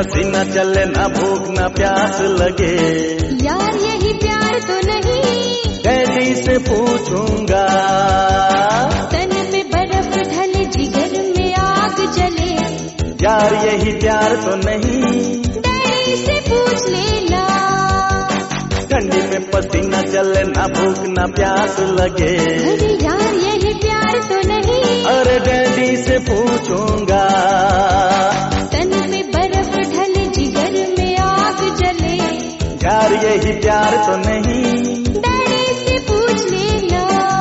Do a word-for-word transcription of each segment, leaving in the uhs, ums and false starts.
पसीना चले, ना भूख ना प्यास लगे। यार यही प्यार तो नहीं, डैडी से पूछूंगा। तन पे बर्फ ढले, जिगर में आग जले। यार यही प्यार तो नहीं, डैडी से पूछ लेना। ठंडी में पसीना चले, ना भूख ना प्यास लगे। अरे यार यही प्यार तो नहीं, अरे डैडी से पूछूंगा। तन पे बर्फ ढले, जिगर में आग जले। यार यही प्यार तो नहीं, डैडी से पूछ लेना।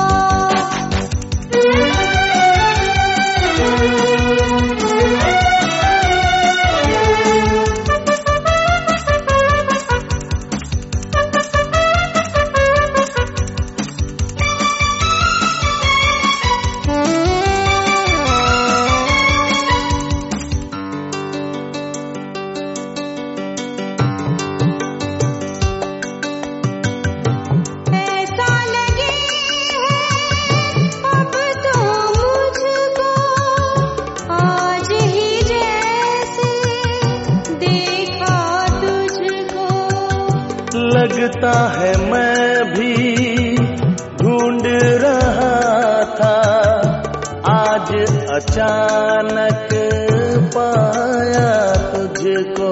लगता है मैं भी ढूंढ रहा था, आज अचानक पाया तुझको।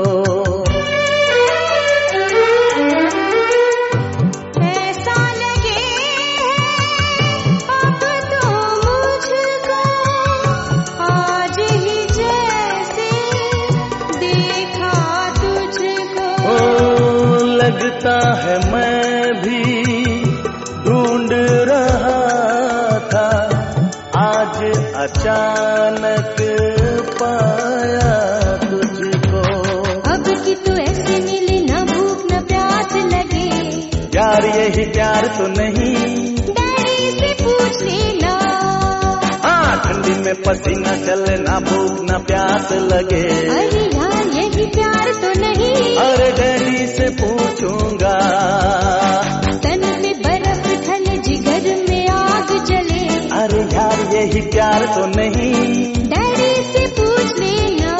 ऐसा लगे अब तो मुझको, आज ही जैसे देखा तुझको। ओ लगता है मैं भी ढूंढ रहा था, आज अचानक पाया तुझको। अब कि तू ऐसे मिले, ना भूख ना प्यास लगे। यार यही प्यार तो नहीं, डैडी से पूछ लेना। हाँ ठंडी में पसीना चले, ना भूख ना प्यास लगे। अरे यार यही प्यार तो नहीं, अरे डैडी से पूछूंगा। तन पे बर्फ ढले, जिगर में आग जले। अरे यार यही प्यार तो नहीं, डैडी से पूछ लेना।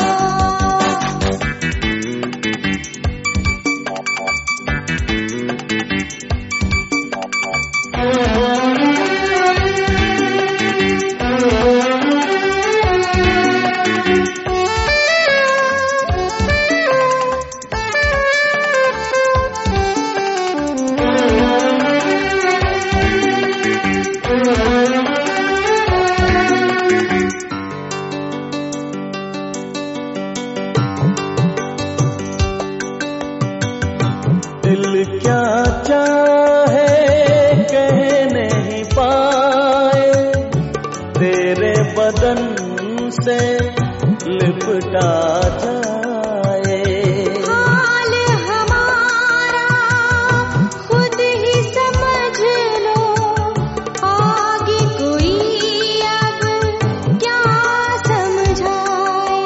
दिल क्या चाहे कह नहीं पाए, तेरे बदन से लिपटा जाए। हाल हमारा खुद ही समझ लो, आगे कोई अब क्या समझाए।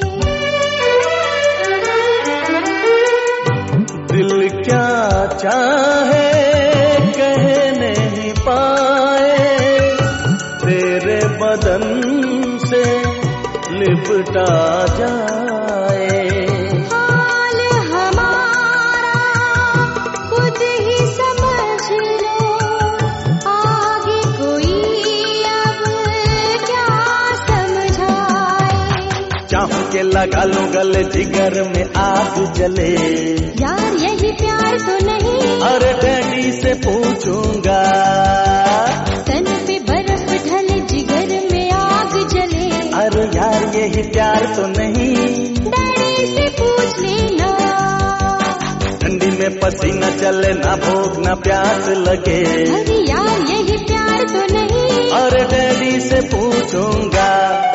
दिल क्या चाहे कह नहीं पाए, तेरे बदन से लिपटा जाए। हाल हमारा खुद ही समझ लो, आगे कोई अब क्या समझाए। चाहूं के लगा लूं गले, जिगर में आग जले। यार यही प्यार तो नहीं, अरे डैडी से पूछूंगा। तन पे बर्फ ढले, जिगर में आग जले। अरे यार यही प्यार तो नहीं, डैडी से पूछ लेना। ठंडी में पसीना चले, ना भूख ना प्यास लगे। अरे यार यही प्यार तो नहीं, अरे डैडी से पूछूंगा।